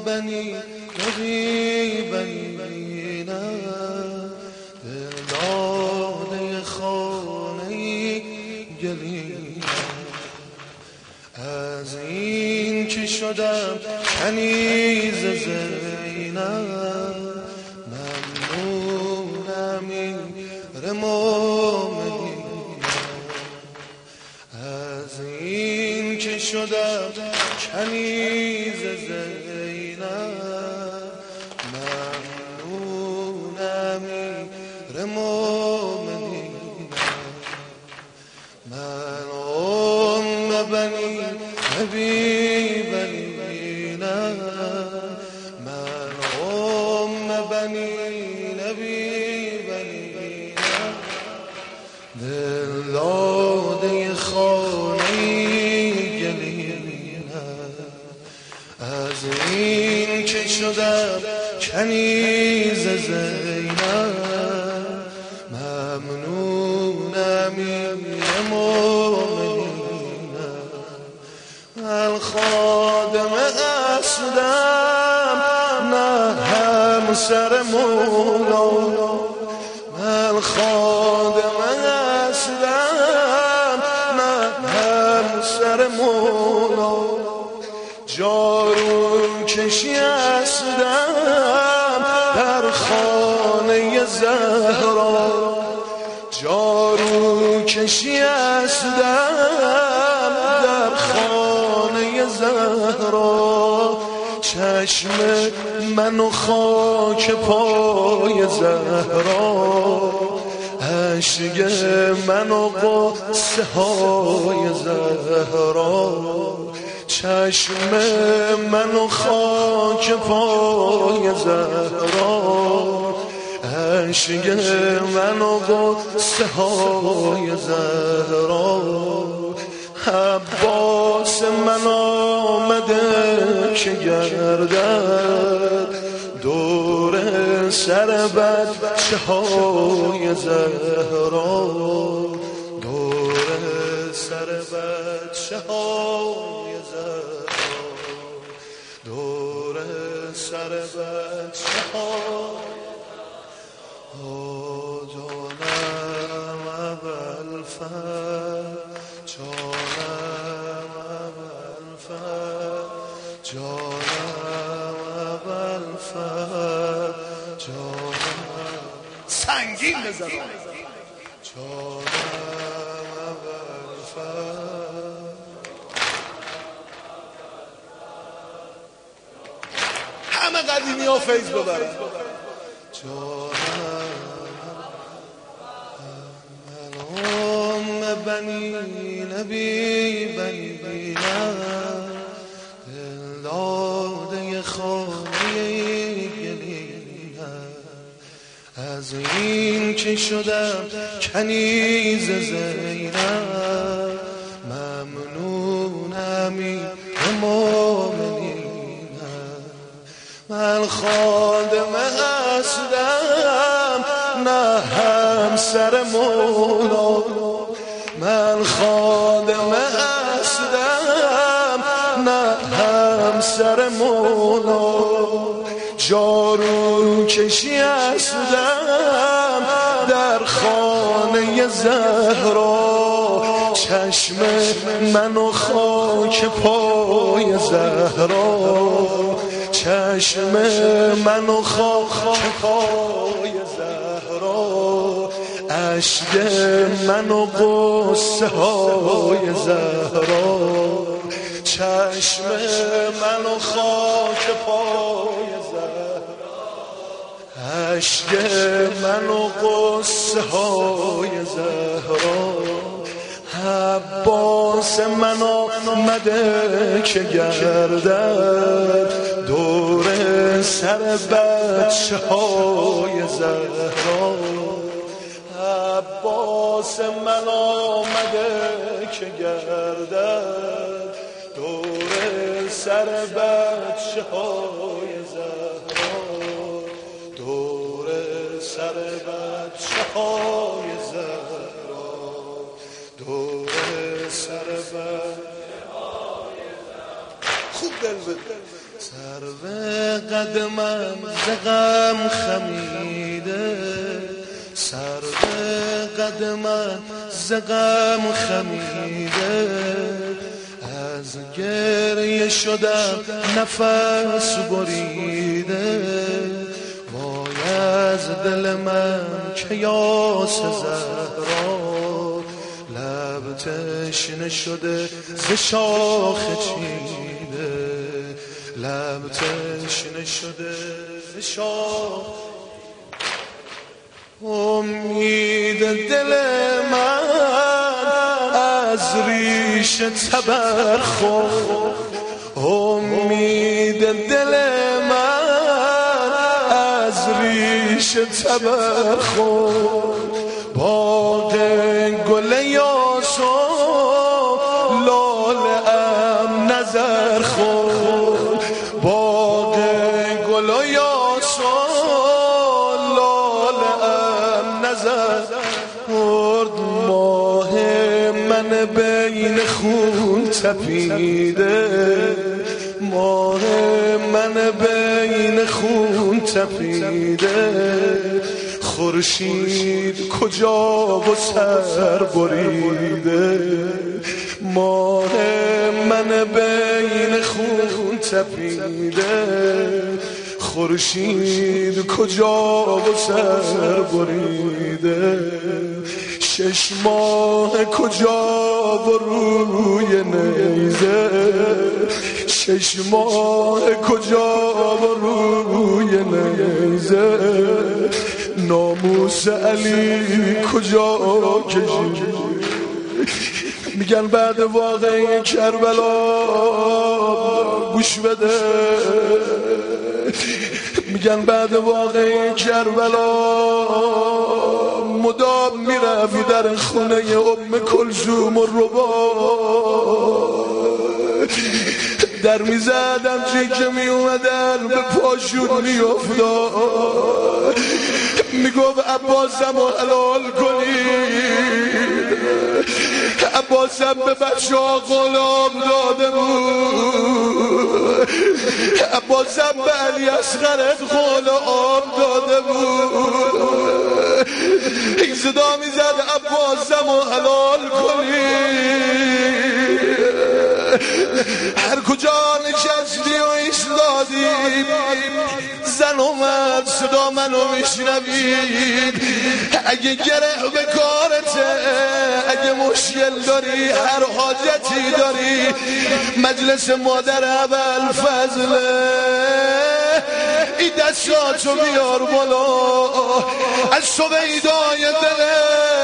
بنی نبینم دل داده خانه گلیم از این که شدم کنیز زینب ممنونم این مومنیم از این که شدم کنیز زینب ممنونم این مومنیم من بنی نبی بنینم من بنی نبی بنینم دل داده خانه گلینم از این که شدم کنیز زینب ممنونم این مومنینم من خادم اصلم نه همسر مولا من خادم اصلم نه همسر مولا جارو کشی هستم در خانه زهرا جارو کشی هستم در خانه زهرا چشم منو خاک پای زهرا اشک منو قصه های زهرا چشم منو خاک پای زهرا اشک منو قصه های زهرا عباس من آمده که گردد دور سر بچه های زهرا دور سر بچه های زهرا دور سر بچه های جانم اول فر جانم اول فر جانم اول فر جانم سنگین بزن جانم اول فر همه قدیمی ها فیض ببرن من بنی نبی بنینم دل داده خانه گلینم از این که شدم کنیز زینب ممنونم این مومنینم من خادم هستم نه همسر مولا من خادم هستم نه همسر مولا جارو کشی هستم در خانه زهرا چشم منو خاک پای زهرا چشم منو خاک پای زهرا اشک منو قصه های زهرا چشم منو خاک پای زهرا اشک منو قصه های زهرا عباس من آمده که گردد دور سر بچه های زهرا عباس من آمده که گردد دور سر بچه های زهرا دور سر بچه های زهرا دور سر بچه های زهرا خوب دل بده. سر به قدمم ز غم خمیده، سر به قدمم ز غم خمیده، از گریه شدم نفس بریده، وای از دل من که یاس زهرا، لب تشنه شده ز شاخ چیده، لب تشنه شده ز شاخ. امید دل من از ریشه تبر خورد، امید دل من از ریشه تبر خورد، باغ گل یاس و لاله ام نظر خورد، باغ گل و یاس و لاله ام نظر خورد، ماه من بین خون تپیده، ماه من بین خون تپیده، خورشید کجا و سر بریده، ماه من بین خون تپیده، خورشید کجا و سر بریده، 6 ماه کجا و روی نیزه، 6 ماه کجا و روی نیزه، ناموس علی کجا کشیده. میگن بعد واقعه کربلا گوش بده، میگن بعد واقعه کربلا مدام میرفت در خونه ام کلثوم و ربا، در میزدم چی که میومدن به پاشون میافتاد، میگفت عباسم رو حلال کنید، عباسم به بچه ها غلام داده بود، عباسم به علی اصغر غلام داده بود، این صدا میزد عباسم رو حلال کنید. هر کجا نشستی و ایستادی زن اومد صدا منو میشنوید، اگه گره به کارته، اگه مشکل داری، هر حاجتی داری، مجلس مادر ابوالفضله، این دستاتو بیار بالا، از سویدای دلت